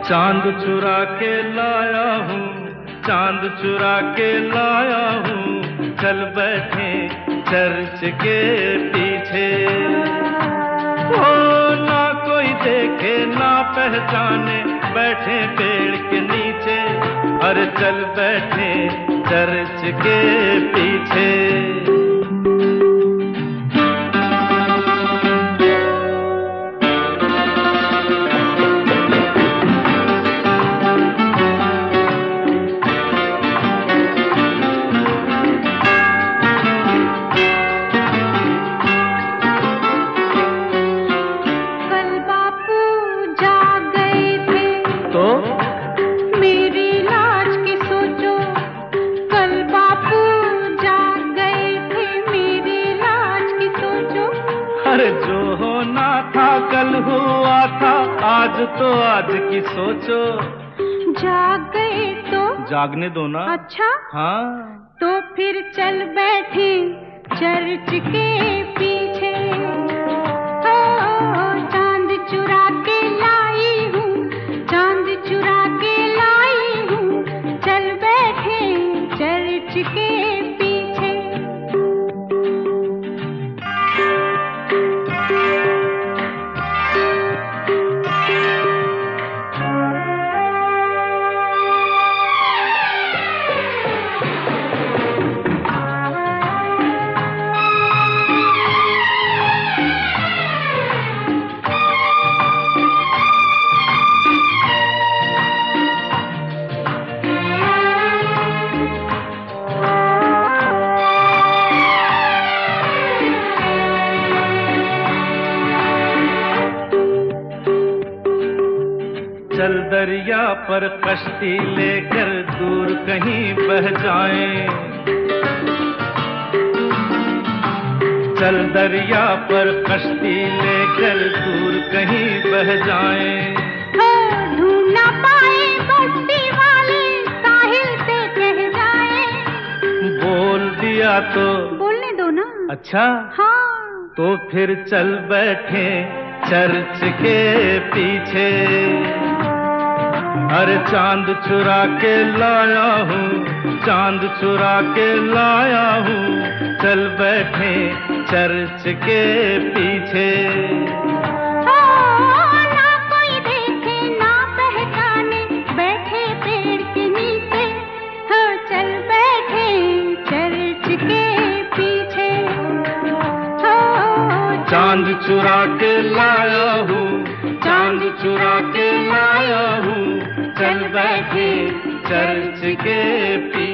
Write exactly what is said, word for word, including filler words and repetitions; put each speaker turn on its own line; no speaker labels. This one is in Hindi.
चांद चुरा के लाया हूँ, चांद चुरा के लाया हूँ, चल बैठे चर्च के पीछे। ओ ना कोई देखे ना पहचाने, बैठे पेड़ के नीचे, अरे चल बैठे चर्च के पीछे। अरे जो होना था कल हुआ था, आज तो आज की सोचो।
जाग गए तो
जागने दो ना।
अच्छा
हाँ,
तो फिर चल बैठे चर्च के पीछे। हो चांद चुरा के लाई हूँ, चांद चुरा के लाई हूँ, चल बैठे चर्च के पीछे।
चल दरिया पर कश्ती लेकर दूर कहीं बह जाएं। चल दरिया पर कश्ती लेकर दूर कहीं बह जाएं।
ढूंढ ना पाए बस्ती वाले साहिल से कह जाएं।
बोल दिया तो
बोलने दो ना।
अच्छा
हाँ,
तो फिर चल बैठे चर्च के पीछे। अरे चांद चुरा के लाया हूँ, चांद चुरा के लाया हूँ, चल बैठे चर्च के पीछे।
ओ, ना कोई देखे ना पहचाने, बैठे पेड़ के नीचे, हो चल बैठे चर्च के पीछे। हो
चांद चुरा के लाया हूँ, चांद चुरा के लाया हूँ, चल बैठे चर्च के पीछे।